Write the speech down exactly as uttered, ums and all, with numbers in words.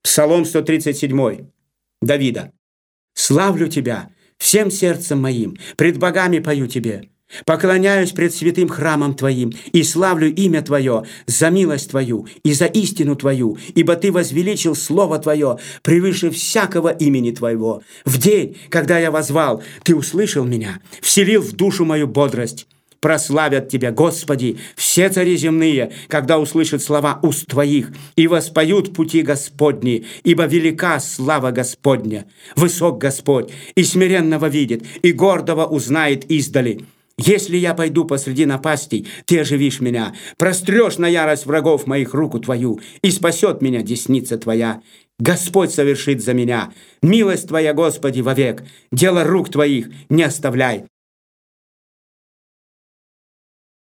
Псалом сто тридцать семь Давида. «Славлю Тебя всем сердцем моим, пред богами пою Тебе. Поклоняюсь пред святым храмом Твоим и славлю имя Твое за милость Твою и за истину Твою, ибо Ты возвеличил Слово Твое превыше всякого имени Твоего. В день, когда я воззвал, Ты услышал меня, вселил в душу мою бодрость. Прославят Тебя, Господи, все цари земные, когда услышат слова уст Твоих, и воспоют пути Господни, ибо велика слава Господня. Высок Господь, и смиренного видит, и гордого узнает издали. Если я пойду посреди напастей, Ты оживишь меня, прострешь на ярость врагов моих руку Твою, и спасет меня десница Твоя. Господь совершит за меня. Милость Твоя, Господи, вовек, дело рук Твоих не оставляй.